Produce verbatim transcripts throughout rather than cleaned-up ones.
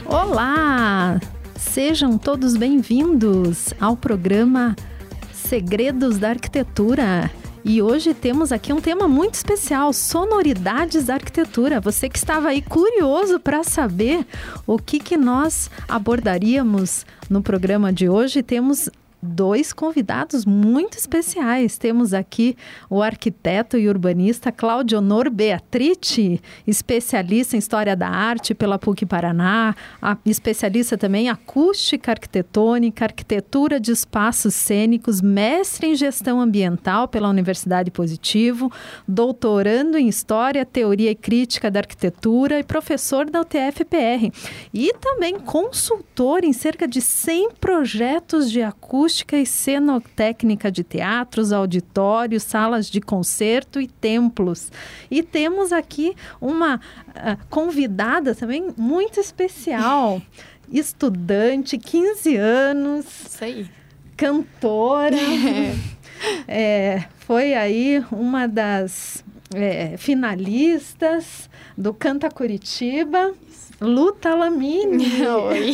Olá! Sejam todos bem-vindos ao programa Segredos da Arquitetura. E hoje temos aqui um tema muito especial, sonoridades da arquitetura. Você que estava aí curioso para saber o que, que nós abordaríamos no programa de hoje, temos dois convidados muito especiais. Temos aqui o arquiteto e urbanista Claudionor Beatrice, especialista em História da Arte pela P U C Paraná, a, especialista também em Acústica Arquitetônica, Arquitetura de Espaços Cênicos, mestre em Gestão Ambiental pela Universidade Positivo, doutorando em História, Teoria e Crítica da Arquitetura e professor da U T F P R. E também consultor em cerca de cem projetos de acústica e cenotécnica de teatros, auditórios, salas de concerto e templos. E temos aqui uma uh, convidada também muito especial, estudante, quinze anos, isso aí, cantora, é, foi aí uma das é, finalistas do Canta Curitiba, Lu Talamini. Oi.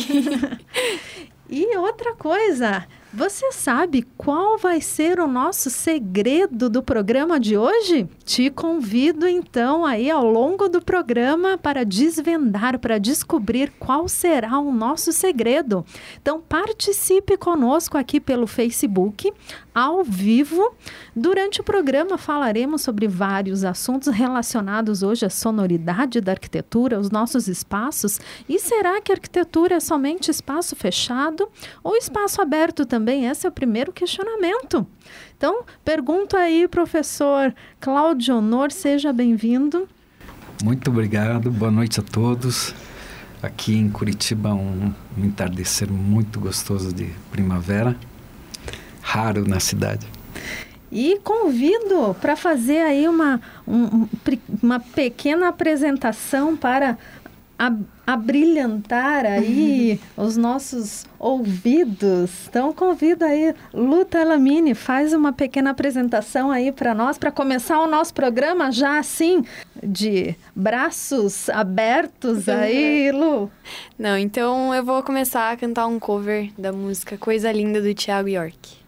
E outra coisa, você sabe qual vai ser o nosso segredo do programa de hoje? Te convido então aí ao longo do programa para desvendar, para descobrir qual será o nosso segredo. Então participe conosco aqui pelo Facebook, ao vivo. Durante o programa falaremos sobre vários assuntos relacionados hoje à sonoridade da arquitetura, os nossos espaços. E será que a arquitetura é somente espaço fechado ou espaço aberto também? Esse é o primeiro questionamento. Então, pergunto aí, professor Claudionor, seja bem-vindo. Muito obrigado, boa noite a todos. Aqui em Curitiba, um, um entardecer muito gostoso de primavera, raro na cidade. E convido para fazer aí uma, um, uma pequena apresentação para abrilhantar aí os nossos ouvidos. Então, convido aí Lu Talamini, faz uma pequena apresentação aí para nós, para começar o nosso programa já assim, de braços abertos aí, Lu. Não, então eu vou começar a cantar um cover da música Coisa Linda do Thiago York.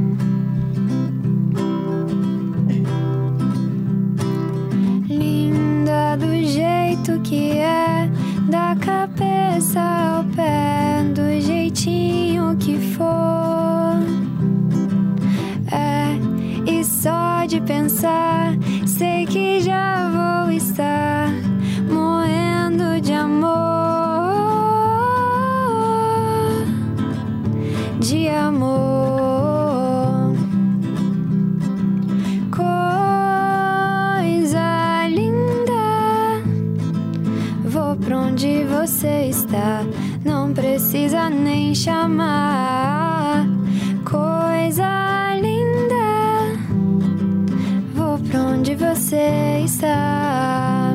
Linda do jeito que é, da cabeça ao pé, do jeitinho que for. É, e só de pensar, sei que já vou estar morrendo de amor, de amor. Coisa linda, vou pra onde você está, não precisa nem chamar. Coisa linda, vou pra onde você está.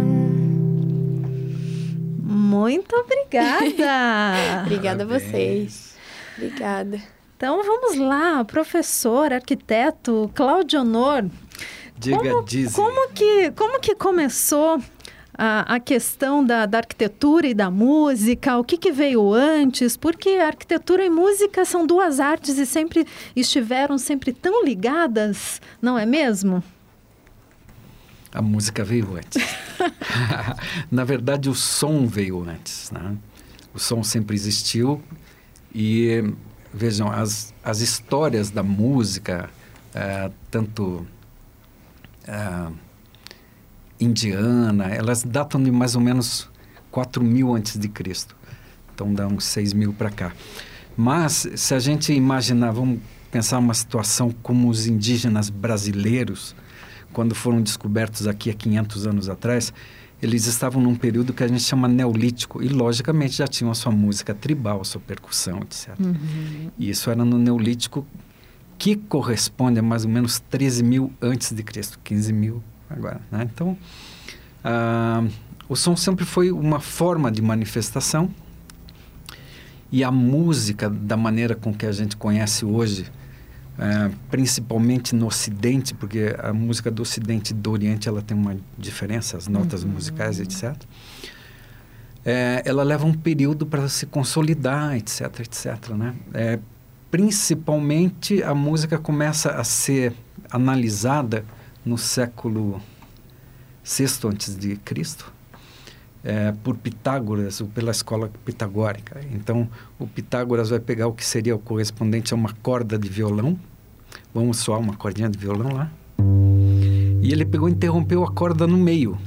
Muito obrigada. Obrigada a vocês. Obrigada. Então vamos lá, professor, arquiteto Claudionor. Diga, como, diz. Como que, como que começou a, a questão da, da arquitetura e da música? O que, que veio antes? Porque arquitetura e música são duas artes e sempre estiveram sempre tão ligadas, não é mesmo? A música veio antes. Na verdade, o som veio antes, né? O som sempre existiu e, vejam, as, as histórias da música, uh, tanto uh, indiana, elas datam de mais ou menos quatro mil antes de Cristo. Então, dá uns seis mil para cá. Mas, se a gente imaginar, vamos pensar uma situação como os indígenas brasileiros, quando foram descobertos aqui há quinhentos anos atrás, eles estavam num período que a gente chama neolítico e, logicamente, já tinham a sua música tribal, a sua percussão, etcétera. Uhum. E isso era no neolítico, que corresponde a mais ou menos treze mil antes de Cristo, quinze mil agora, né? Então, ah, o som sempre foi uma forma de manifestação e a música, da maneira com que a gente conhece hoje, Uh, principalmente no Ocidente, porque a música do Ocidente e do Oriente ela tem uma diferença, as notas uhum. musicais, etcétera. é, ela leva um período para se consolidar, etc, etc, né? É, principalmente a música começa a ser analisada no século sexto antes de Cristo, é, por Pitágoras, ou pela escola pitagórica. Então, o Pitágoras vai pegar o que seria o correspondente a uma corda de violão. Vamos soar uma cordinha de violão lá. E ele pegou e interrompeu a corda no meio.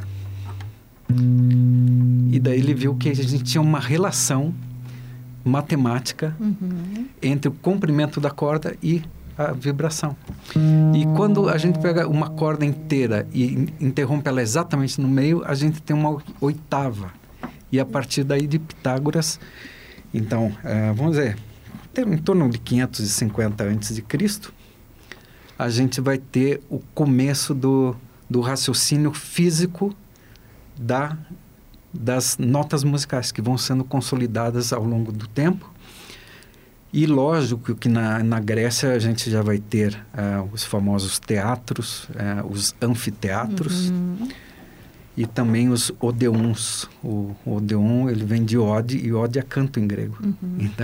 E daí ele viu que a gente tinha uma relação matemática uhum. entre o comprimento da corda e a vibração. E quando a gente pega uma corda inteira e interrompe ela exatamente no meio, a gente tem uma oitava. E a partir daí de Pitágoras, então, uh, vamos dizer, em torno de quinhentos e cinquenta antes de Cristo, a gente vai ter o começo do, do raciocínio físico da, das notas musicais, que vão sendo consolidadas ao longo do tempo. E lógico que na, na Grécia a gente já vai ter uh, os famosos teatros, uh, os anfiteatros, uhum. e também os odeons. O, o odeon, ele vem de ode, e ode é canto em grego. Uhum. Então,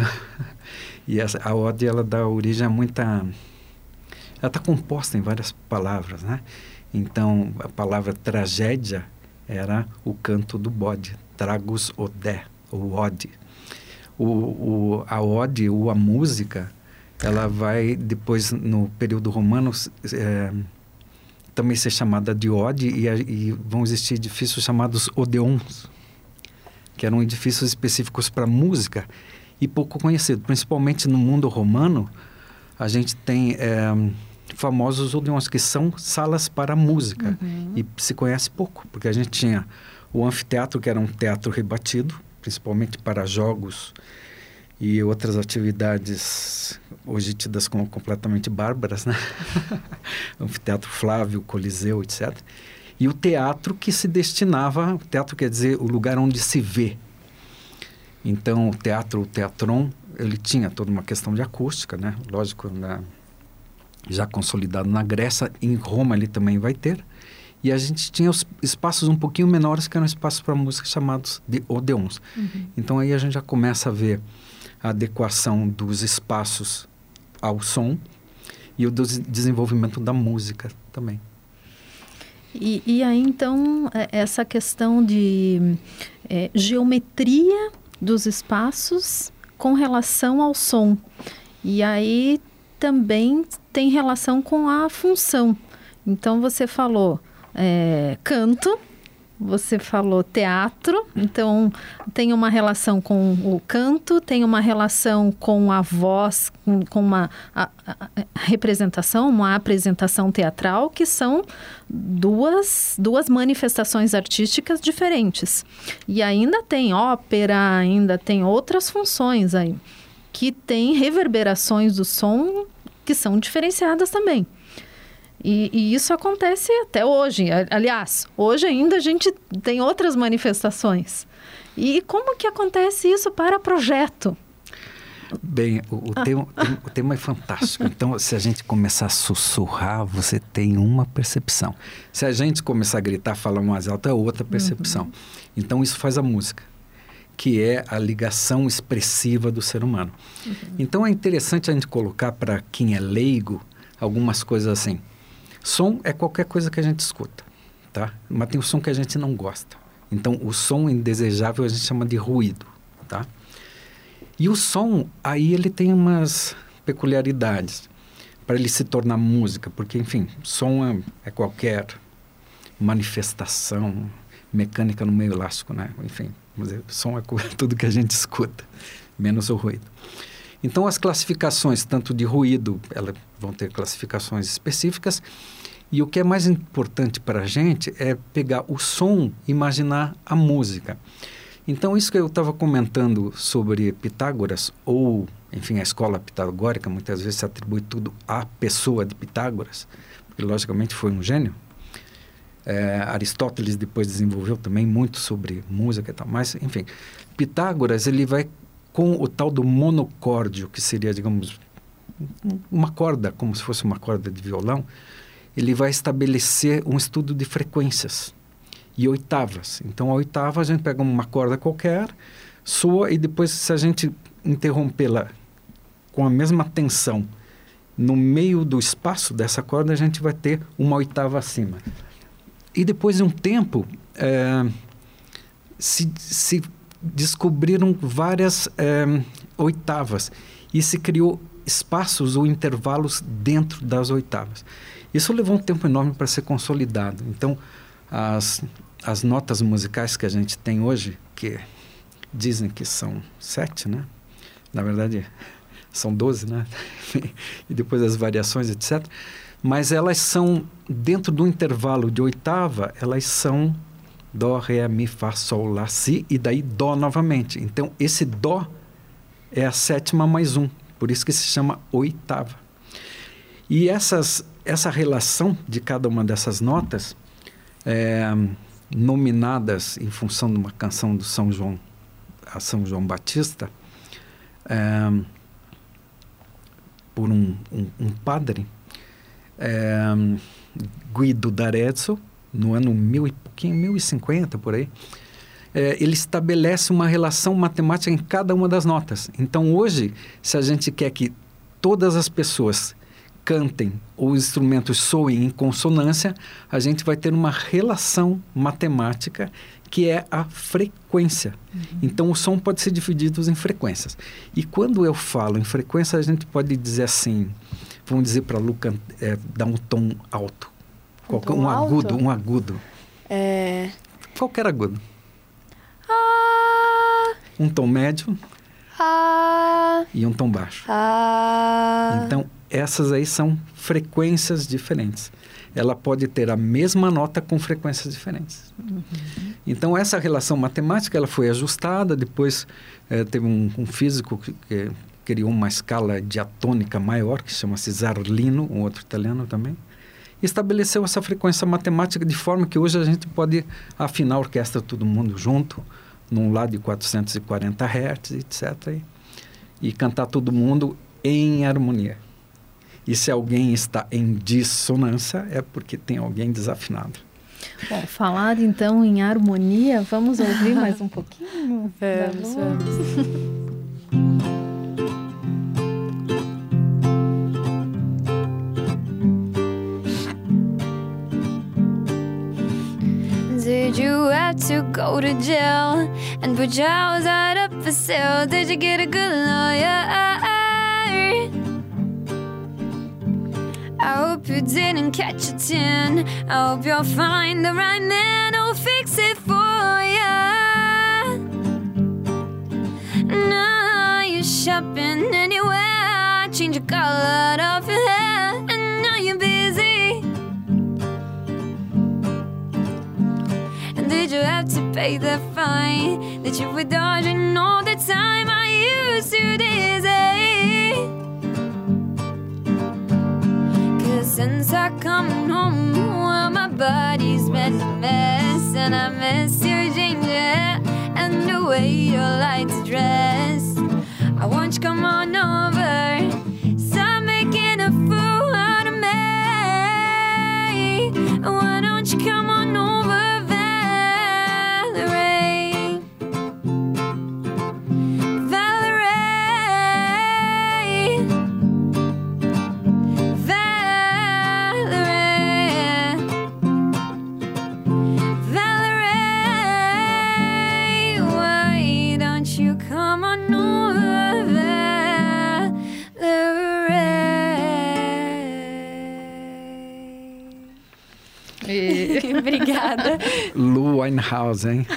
e essa, a ode, ela dá origem a muita... Ela está composta em várias palavras, né? Então, a palavra tragédia era o canto do bode, tragus odé, ou ode. O, o, a ode, ou a música, ela vai depois, no período romano, é, também ser chamada de ode, e, e vão existir edifícios chamados odeons, que eram edifícios específicos para música e pouco conhecidos. Principalmente no mundo romano, a gente tem é, famosos odeons, que são salas para música, uhum. e se conhece pouco, porque a gente tinha o anfiteatro, que era um teatro rebatido, principalmente para jogos e outras atividades hoje tidas como completamente bárbaras, né? Anfiteatro Flávio, Coliseu, etcétera. E o teatro que se destinava, o teatro quer dizer o lugar onde se vê. Então, o teatro, o teatron, ele tinha toda uma questão de acústica, né? Lógico, na, já consolidado na Grécia, em Roma ele também vai ter. E a gente tinha os espaços um pouquinho menores, que eram espaços para música chamados de odeons. Uhum. Então, aí a gente já começa a ver a adequação dos espaços ao som e o des- desenvolvimento da música também. E, e aí, então, essa questão de é, geometria dos espaços com relação ao som. E aí também tem relação com a função. Então, você falou... É, canto, você falou teatro, então tem uma relação com o canto, tem uma relação com a voz, com, com uma a, a, a representação, uma apresentação teatral, que são duas, duas manifestações artísticas diferentes. E ainda tem ópera, ainda tem outras funções aí, que tem reverberações do som que são diferenciadas também. E, e isso acontece até hoje. Aliás, hoje ainda a gente tem outras manifestações. E como que acontece isso para projeto? Bem, o, o, ah. tema, o tema é fantástico. Então, se a gente começar a sussurrar, você tem uma percepção. Se a gente começar a gritar, falar mais alto, é outra percepção. Uhum. Então, isso faz a música, que é a ligação expressiva do ser humano. Uhum. Então, é interessante a gente colocar para quem é leigo algumas coisas assim. Som é qualquer coisa que a gente escuta, tá? Mas tem o som que a gente não gosta. Então, o som indesejável a gente chama de ruído, tá? E o som, aí ele tem umas peculiaridades para ele se tornar música, porque, enfim, som é, é qualquer manifestação mecânica no meio elástico, né? Enfim, vamos dizer, som é tudo que a gente escuta, menos o ruído. Então, as classificações, tanto de ruído, elas vão ter classificações específicas, e o que é mais importante para a gente é pegar o som e imaginar a música. Então, isso que eu estava comentando sobre Pitágoras, ou, enfim, a escola pitagórica, muitas vezes se atribui tudo à pessoa de Pitágoras, porque, logicamente, foi um gênio. É, Aristóteles depois desenvolveu também muito sobre música e tal, mas, enfim, Pitágoras, ele vai com o tal do monocórdio, que seria, digamos, uma corda, como se fosse uma corda de violão, ele vai estabelecer um estudo de frequências. e oitavas. Então, a oitava a gente pega uma corda qualquer, soa, e depois, se a gente interrompê-la com a mesma tensão no meio do espaço dessa corda, a gente vai ter uma oitava acima. E depois de um tempo, é, se, se descobriram várias é, oitavas e se criou espaços ou intervalos dentro das oitavas. Isso levou um tempo enorme para ser consolidado. Então, as, as notas musicais que a gente tem hoje, que dizem que são sete, né? Na verdade, são doze, né? E depois as variações, etcétera. Mas elas são, dentro do intervalo de oitava, elas são Dó, Ré, Mi, Fá, Sol, Lá, Si, e daí Dó novamente. Então, esse Dó é a sétima mais um, por isso que se chama oitava. E essas, essa relação de cada uma dessas notas, é, nominadas em função de uma canção do São João, a São João Batista, é, por um, um, um padre, é, Guido d'Arezzo, no ano mil e pouquinho, mil e cinquenta, por aí, é, ele estabelece uma relação matemática em cada uma das notas. Então, hoje, se a gente quer que todas as pessoas cantem ou os instrumentos soem em consonância, a gente vai ter uma relação matemática que é a frequência. Uhum. Então, o som pode ser dividido em frequências. E quando eu falo em frequência, a gente pode dizer assim, vamos dizer para a Lu é, dar um tom alto. Um, Qualquer, tom um alto? agudo, um agudo. É... Qualquer agudo. Ah, Um tom médio ah, e um tom baixo. ah. Então, essas aí são frequências diferentes. Ela pode ter a mesma nota com frequências diferentes. Uhum. Então, essa relação matemática ela foi ajustada. Depois, eh, teve um, um físico que, que criou uma escala diatônica maior, que chama-se Zarlino, um outro italiano também. Estabeleceu essa frequência matemática de forma que hoje a gente pode afinar a orquestra todo mundo junto, num lá de quatrocentos e quarenta hertz, etcétera. E, e cantar todo mundo em harmonia. E se alguém está em dissonância, é porque tem alguém desafinado. Bom, falar então em harmonia, vamos ouvir mais um pouquinho? Vamos, vamos. Did you have to go to jail and put your house out up for sale? Did you get a good lawyer? I hope you didn't catch a tin. I hope you'll find the right man who'll fix it for you. Now you're shopping anywhere, change the color of your hair, and now you're busy. And did you have to pay the fine that you were dodging all the time? I used to dizzy. Since I come home, well, my body's been a mess, and I miss your ginger and the way you like to dress. I want you to come on over, stop making a fool out of me. Why don't you come on over, Valerie? Valerie. Obrigada. Lu Winehouse, hein?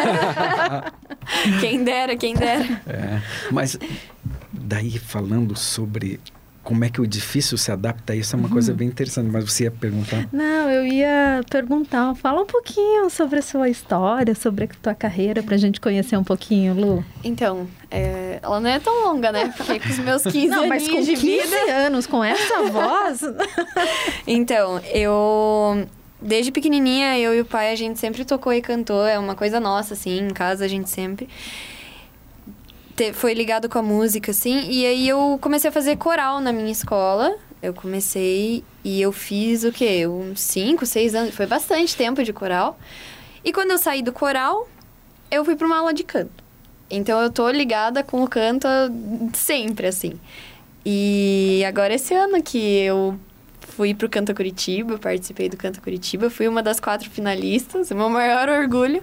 Quem dera, quem dera. É, mas daí falando sobre como é que o edifício se adapta a isso é uma uhum. coisa bem interessante, mas você ia perguntar? Não, eu ia perguntar, fala um pouquinho sobre a sua história, sobre a tua carreira, pra gente conhecer um pouquinho, Lu. Então, é, ela não é tão longa, né? Porque com os meus quinze não, mas com de quinze vida... anos, com essa voz... Então, eu... Desde pequenininha, eu e o pai, a gente sempre tocou e cantou. É uma coisa nossa, assim, em casa a gente sempre... foi ligado com a música, assim. E aí eu comecei a fazer coral na minha escola. Eu comecei e eu fiz o quê? Uns cinco, seis anos. Foi bastante tempo de coral. E quando eu saí do coral, eu fui para uma aula de canto. Então eu tô ligada com o canto sempre, assim. E agora esse ano que eu fui pro Canta Curitiba, participei do Canta Curitiba, fui uma das quatro finalistas, o meu maior orgulho.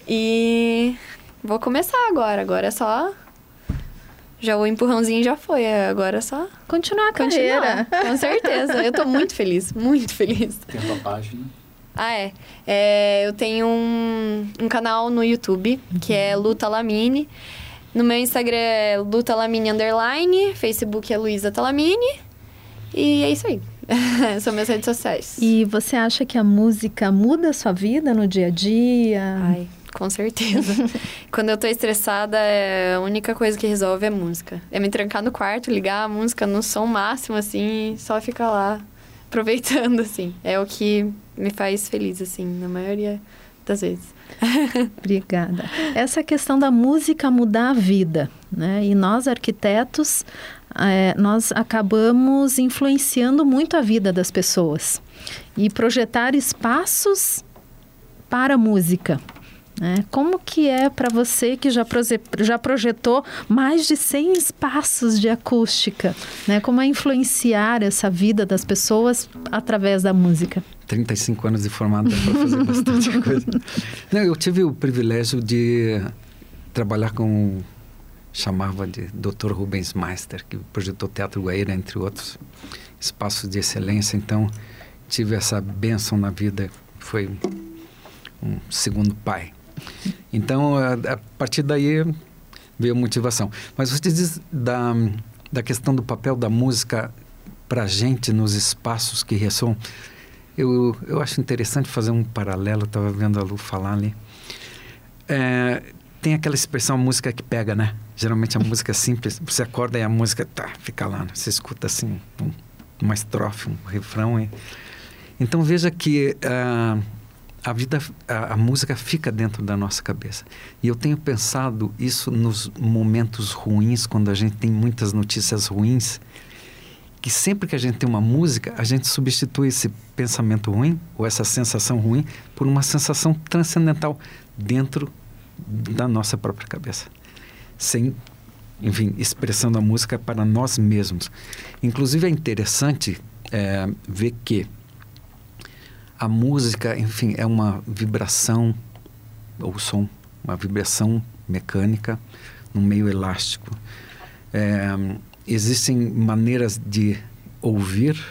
E vou começar agora, agora é só... Já o empurrãozinho já foi, agora é só... Continuar a carreira. Continuar, com certeza. Eu tô muito feliz, muito feliz. Tem a tua página? Ah, é. é eu tenho um, um canal no YouTube, uhum. que é Lu Talamine. No meu Instagram é Lu Talamine Underline. Facebook é Luísa Talamine. E é isso aí. São minhas redes sociais. E você acha que a música muda a sua vida no dia a dia? Ai, com certeza. Quando eu tô estressada, é a única coisa que resolve é música. É me trancar no quarto, ligar a música no som máximo, assim, e só ficar lá aproveitando, assim. É o que me faz feliz, assim, na maioria das vezes. Obrigada. Essa questão da música mudar a vida, né? E nós, arquitetos, é, nós acabamos influenciando muito a vida das pessoas. E projetar espaços para a música. Né? Como que é para você que já, proje- já projetou mais de cem espaços de acústica? Né? Como é influenciar essa vida das pessoas através da música? trinta e cinco anos de formado para fazer bastante coisa. Não, eu tive o privilégio de trabalhar com, chamava de doutor Rubens Meister, que projetou Teatro Guaíra, entre outros espaços de excelência. Então, tive essa bênção na vida, foi um segundo pai. Então, a, a partir daí veio a motivação. Mas você diz da, da questão do papel da música para a gente nos espaços que ressoam. Eu, eu acho interessante fazer um paralelo, estava vendo a Lu falar ali. É, tem aquela expressão, a música que pega, né? Geralmente a música é simples, você acorda e a música tá, fica lá, né? Você escuta assim, um, uma estrofe, um refrão. E... Então veja que... Uh, A vida, a, a música fica dentro da nossa cabeça. E eu tenho pensado isso nos momentos ruins, quando a gente tem muitas notícias ruins, que sempre que a gente tem uma música, a gente substitui esse pensamento ruim, ou essa sensação ruim, por uma sensação transcendental dentro da nossa própria cabeça. Sem, enfim, expressando a música para nós mesmos. Inclusive é interessante é, ver que a música, enfim, é uma vibração, ou som, uma vibração mecânica num meio elástico. É, existem maneiras de ouvir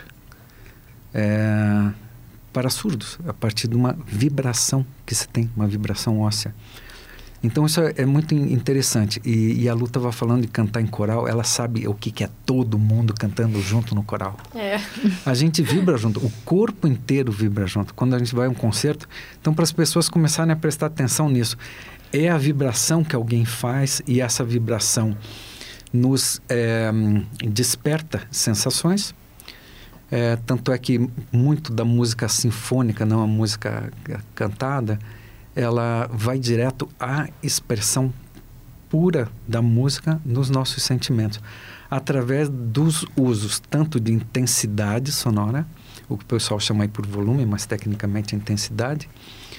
é, para surdos, a partir de uma vibração que se tem, uma vibração óssea. Então isso é, é muito interessante. E, e a Lu estava falando de cantar em coral, ela sabe o que, que é todo mundo cantando junto no coral. É. A gente vibra junto, o corpo inteiro vibra junto. Quando a gente vai a um concerto, então para as pessoas começarem a prestar atenção nisso, é a vibração que alguém faz e essa vibração nos é, desperta sensações. É, tanto é que muito da música sinfônica, não a música cantada, ela vai direto à expressão pura da música nos nossos sentimentos, através dos usos tanto de intensidade sonora, o que o pessoal chama aí por volume, mas tecnicamente intensidade,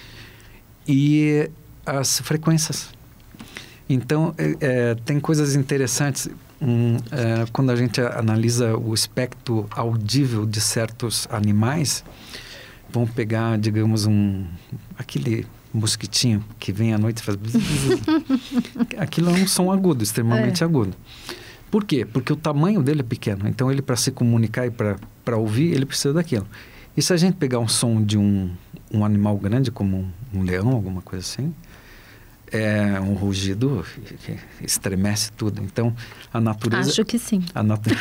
e as frequências. Então, é, é, tem coisas interessantes um, é, quando a gente analisa o espectro audível de certos animais. Vamos pegar, digamos, um aquele mosquitinho que vem à noite e faz... Aquilo é um som agudo, extremamente é. agudo. Por quê? Porque o tamanho dele é pequeno. Então, ele, para se comunicar e para ouvir, ele precisa daquilo. E se a gente pegar um som de um, um animal grande, como um, um leão, alguma coisa assim, é um rugido que estremece tudo. Então, a natureza... Acho que sim. A, natu...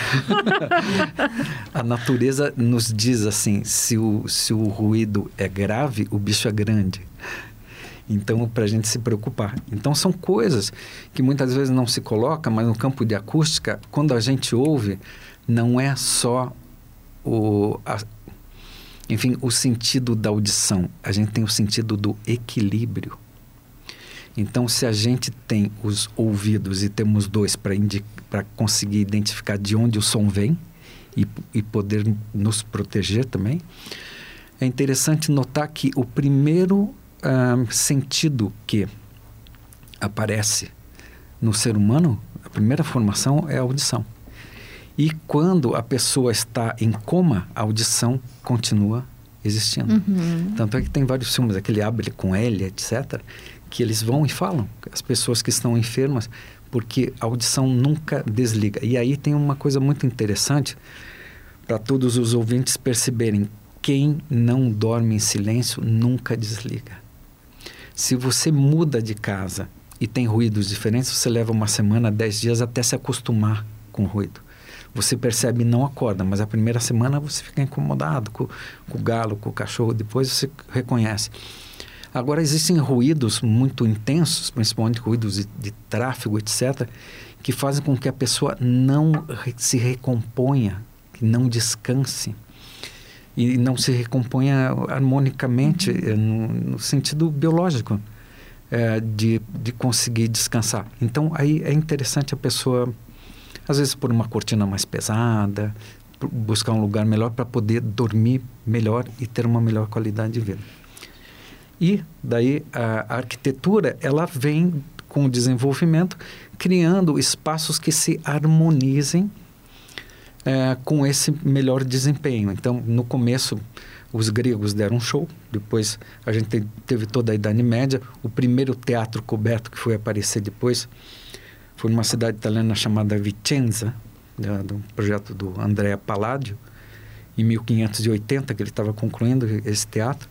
a natureza nos diz assim, se o, se o ruído é grave, o bicho é grande. Então, para a gente se preocupar. Então, são coisas que muitas vezes não se colocam, mas no campo de acústica, quando a gente ouve, não é só o, a, enfim, o sentido da audição. A gente tem o sentido do equilíbrio. Então, se a gente tem os ouvidos e temos dois para indi- para conseguir identificar de onde o som vem e, e poder nos proteger também, é interessante notar que o primeiro uh, sentido que aparece no ser humano, a primeira formação é a audição. E quando a pessoa está em coma, a audição continua existindo. Uhum. Tanto é que tem vários filmes, aquele Abel com L, etcétera, que eles vão e falam, as pessoas que estão enfermas, porque a audição nunca desliga. E aí tem uma coisa muito interessante para todos os ouvintes perceberem: quem não dorme em silêncio nunca desliga. Se você muda de casa e tem ruídos diferentes, você leva uma semana, dez dias até se acostumar com o ruído. Você percebe e não acorda, mas a primeira semana você fica incomodado com, com o galo, com o cachorro, depois você reconhece. Agora, existem ruídos muito intensos, principalmente ruídos de, de tráfego, etcétera, que fazem com que a pessoa não se recomponha, que não descanse e não se recomponha harmonicamente, uhum. no, no sentido biológico, é, de, de conseguir descansar. Então, aí é interessante a pessoa, às vezes, por uma cortina mais pesada, buscar um lugar melhor para poder dormir melhor e ter uma melhor qualidade de vida. E daí a, a arquitetura, ela vem com o desenvolvimento, criando espaços que se harmonizem é, com esse melhor desempenho. Então, no começo, os gregos deram um show, depois a gente te, teve toda a Idade Média. O primeiro teatro coberto que foi aparecer depois foi numa cidade italiana chamada Vicenza, do, do projeto do Andrea Palladio, em mil quinhentos e oitenta, que ele estava concluindo esse teatro.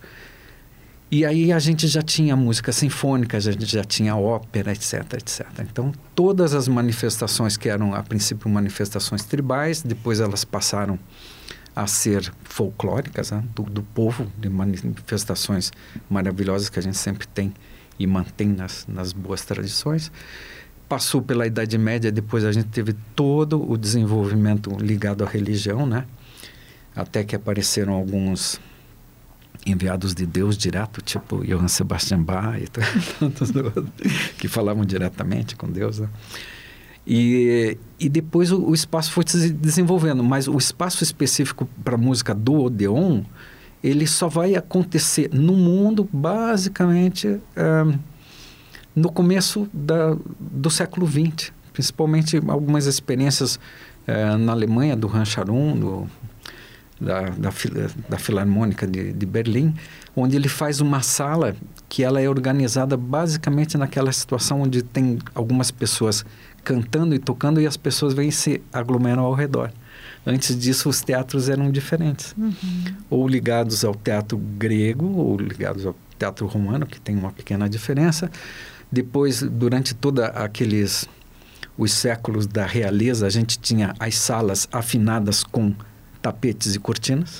E aí a gente já tinha música sinfônica, a gente já tinha ópera, etc, etcétera. Então, todas as manifestações que eram, a princípio, manifestações tribais, depois elas passaram a ser folclóricas, né? do, do povo, de manifestações maravilhosas que a gente sempre tem e mantém nas, nas boas tradições. Passou pela Idade Média, depois a gente teve todo o desenvolvimento ligado à religião, né? Até que apareceram alguns enviados de Deus direto, tipo Johann Sebastian Bach e tantos outros, que falavam diretamente com Deus, né? E, e depois o, o espaço foi se desenvolvendo, mas o espaço específico para a música do Odeon, ele só vai acontecer no mundo, basicamente, um, no começo da, do século vinte, principalmente algumas experiências uh, na Alemanha, do Rancharum, do Da, da, da Filarmônica de, de Berlim, onde ele faz uma sala que ela é organizada basicamente naquela situação onde tem algumas pessoas cantando e tocando e as pessoas vêm e se aglomeram ao redor. Antes disso, os teatros eram diferentes. Uhum. Ou ligados ao teatro grego, ou ligados ao teatro romano, que tem uma pequena diferença. Depois, durante todos aqueles os séculos da realeza, a gente tinha as salas afinadas com tapetes e cortinas,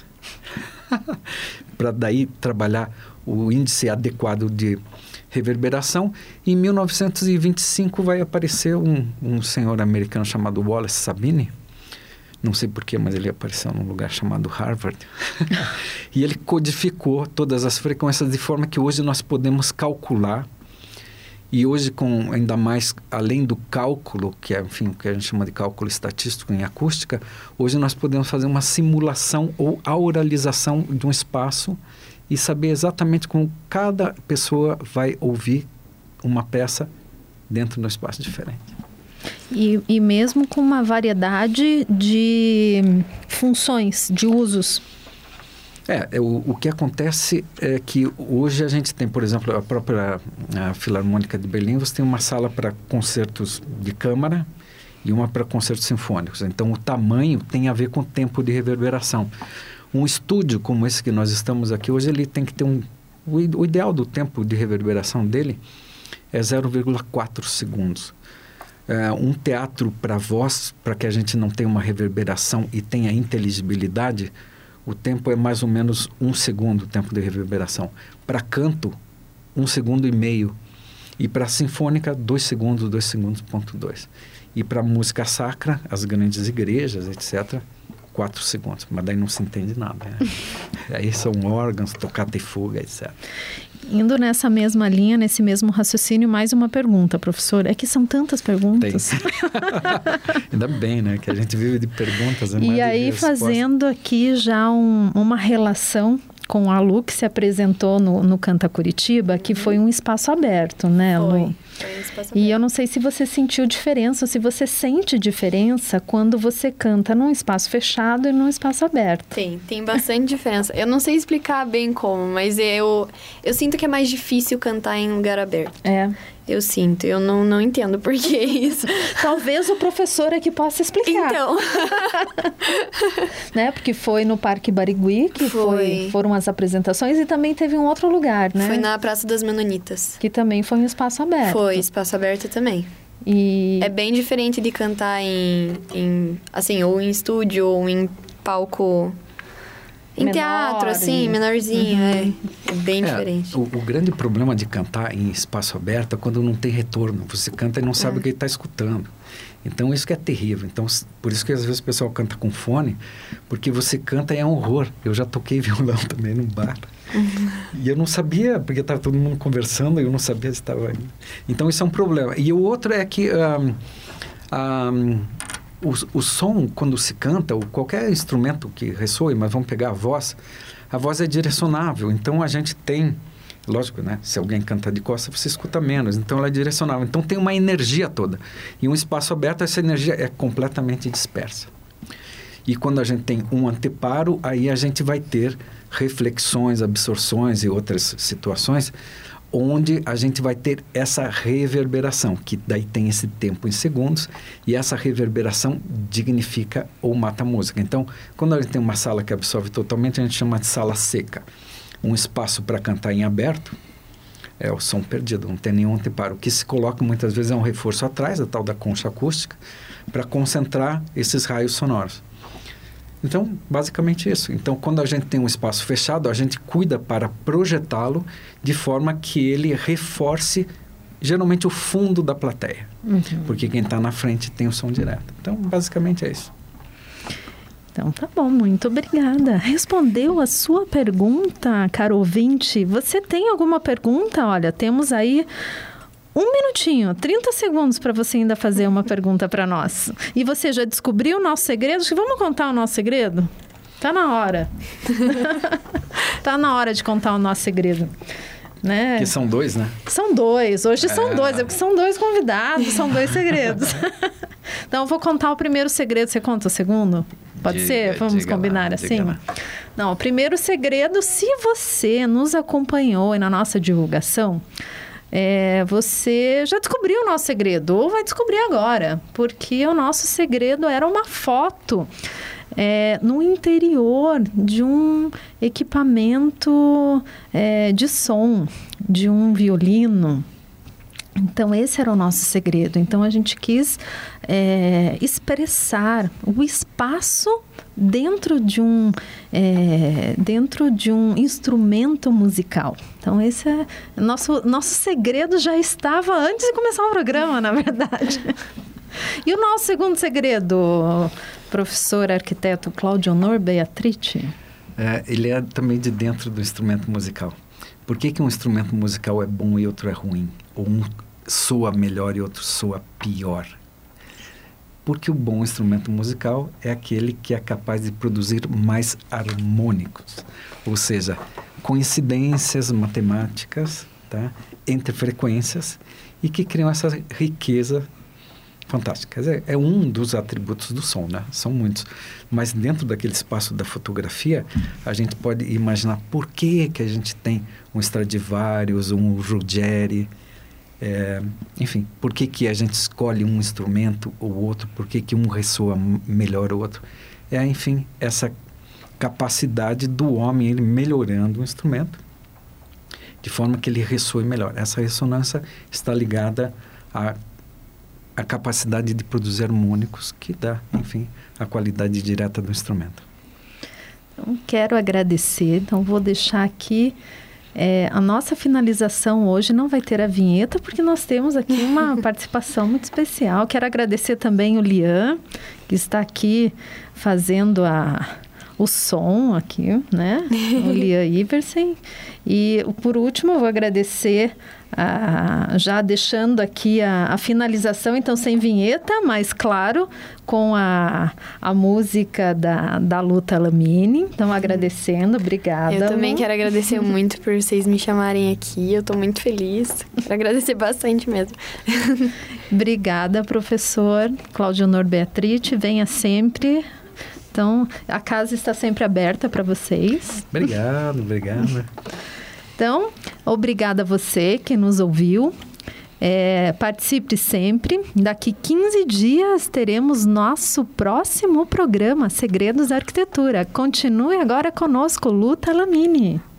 para daí trabalhar o índice adequado de reverberação. Em mil novecentos e vinte e cinco vai aparecer um, um senhor americano chamado Wallace Sabine, não sei porquê, mas ele apareceu num lugar chamado Harvard, e ele codificou todas as frequências de forma que hoje nós podemos calcular. E hoje, com ainda mais, além do cálculo, que é, enfim, o que a gente chama de cálculo estatístico em acústica, hoje nós podemos fazer uma simulação ou auralização de um espaço e saber exatamente como cada pessoa vai ouvir uma peça dentro de um espaço diferente. E, e mesmo com uma variedade de funções, de usos. É, o, o que acontece é que hoje a gente tem, por exemplo, a própria a Filarmônica de Berlim, você tem uma sala para concertos de câmara e uma para concertos sinfônicos. Então, o tamanho tem a ver com o tempo de reverberação. Um estúdio como esse que nós estamos aqui hoje, ele tem que ter um... O, o ideal do tempo de reverberação dele é zero vírgula quatro segundos. É, um teatro para voz, para que a gente não tenha uma reverberação e tenha inteligibilidade, o tempo é mais ou menos um segundo, o tempo de reverberação. Para canto, um segundo e meio. E para sinfônica, dois segundos, dois segundos, ponto dois. E para música sacra, as grandes igrejas, etcétera, quatro segundos. Mas daí não se entende nada, né? Aí são órgãos, tocata e fuga, etcétera. Indo nessa mesma linha, nesse mesmo raciocínio, mais uma pergunta, professor. É que são tantas perguntas. Ainda bem, né? Que a gente vive de perguntas. É e aí, fazendo aqui já um, uma relação com a Lu, que se apresentou no, no Canta Curitiba, uhum. que foi um espaço aberto, né, Lu? Foi, foi um espaço aberto. E eu não sei se você sentiu diferença, ou se você sente diferença quando você canta num espaço fechado e num espaço aberto. Tem, tem bastante diferença. Eu não sei explicar bem como, mas eu, eu sinto que é mais difícil cantar em lugar aberto. É. Eu sinto, eu não, não entendo por que isso. Talvez o professor aqui possa explicar. Então. Né? Porque foi no Parque Barigui que foi. Foi, foram as apresentações e também teve um outro lugar, né? Foi na Praça das Menonitas. Que também foi um espaço aberto. Foi, espaço aberto também. E... É bem diferente de cantar em, em assim, ou em estúdio, ou em palco... Em Menor, teatro, assim, e... menorzinho, uhum. é. É bem é, diferente. O, o grande problema de cantar em espaço aberto é quando não tem retorno. Você canta e não sabe é. o que está escutando. Então, isso que é terrível. Então, por isso que às vezes o pessoal canta com fone, porque você canta e é um horror. Eu já toquei violão também num bar. Uhum. E eu não sabia, porque estava todo mundo conversando, e eu não sabia se estava... Então, isso é um problema. E o outro é que... Um, um, O, o som, quando se canta, ou qualquer instrumento que ressoe, mas vamos pegar a voz, a voz é direcionável. Então, a gente tem... Lógico, né? Se alguém canta de costas, você escuta menos. Então, ela é direcionável. Então, tem uma energia toda. E um espaço aberto, essa energia é completamente dispersa. E quando a gente tem um anteparo, aí a gente vai ter reflexões, absorções e outras situações onde a gente vai ter essa reverberação, que daí tem esse tempo em segundos, e essa reverberação dignifica ou mata a música. Então, quando a gente tem uma sala que absorve totalmente, a gente chama de sala seca. Um espaço para cantar em aberto é o som perdido, não tem nenhum anteparo. O que se coloca muitas vezes é um reforço atrás, a tal da concha acústica, para concentrar esses raios sonoros. Então, basicamente isso. Então, quando a gente tem um espaço fechado, a gente cuida para projetá-lo de forma que ele reforce, geralmente, o fundo da plateia. Uhum. Porque quem está na frente tem o som direto. Então, basicamente é isso. Então, tá bom. Muito obrigada. Respondeu a sua pergunta, caro ouvinte. Você tem alguma pergunta? Olha, temos aí... Um minutinho, trinta segundos para você ainda fazer uma pergunta para nós. E você já descobriu o nosso segredo? Vamos contar o nosso segredo? Tá na hora. Tá na hora de contar o nosso segredo. Né? Que são dois, né? São dois. Hoje é... são dois. É porque são dois convidados, são dois segredos. Então, eu vou contar o primeiro segredo. Você conta o segundo? Pode diga, ser? Vamos combinar lá, assim? Não, o primeiro segredo, se você nos acompanhou aí na nossa divulgação... É, você já descobriu o nosso segredo, ou vai descobrir agora, porque o nosso segredo era uma foto é, no interior de um equipamento é, de som, de um violino. Então, esse era o nosso segredo. Então, a gente quis é, expressar o espaço dentro de um é, dentro de um instrumento musical. Então, esse é nosso nosso segredo, já estava antes de começar o programa, na verdade. E o nosso segundo segredo, professor arquiteto Cláudio Honor Beatrice? É, ele é também de dentro do instrumento musical. Por que que um instrumento musical é bom e outro é ruim? Ou um soa melhor e outro soa pior? Porque o bom instrumento musical é aquele que é capaz de produzir mais harmônicos, ou seja, coincidências matemáticas, tá, entre frequências, e que criam essa riqueza fantástica. É, é um dos atributos do som, né? São muitos. Mas dentro daquele espaço da fotografia, a gente pode imaginar por que que a gente tem um Stradivarius, um Ruggieri. É, enfim, por que que a gente escolhe um instrumento ou outro, por que que um ressoa melhor ou outro. É, enfim, essa capacidade do homem, ele melhorando o instrumento, de forma que ele ressoe melhor. Essa ressonância está ligada à, à capacidade de produzir harmônicos, que dá, enfim, a qualidade direta do instrumento. Então, quero agradecer, então vou deixar aqui... É, a nossa finalização hoje não vai ter a vinheta, porque nós temos aqui uma participação muito especial. Quero agradecer também o Lian, que está aqui fazendo a, o som aqui, né? O Lian Iversen. E, por último, eu vou agradecer ah, já deixando aqui a, a finalização, então sem vinheta, mas claro, com a, a música da, da Luta Lamini. Então, agradecendo, obrigada. Eu também Lu. quero agradecer muito por vocês me chamarem aqui. Eu tô muito feliz. Quero agradecer bastante mesmo. Obrigada, professor Claudionor Beatrice. Venha sempre. Então, a casa está sempre aberta para vocês. Obrigado, obrigado. Então, obrigada a você que nos ouviu. É, participe sempre. Daqui quinze dias teremos nosso próximo programa, Segredos da Arquitetura. Continue agora conosco, Luta Lamini.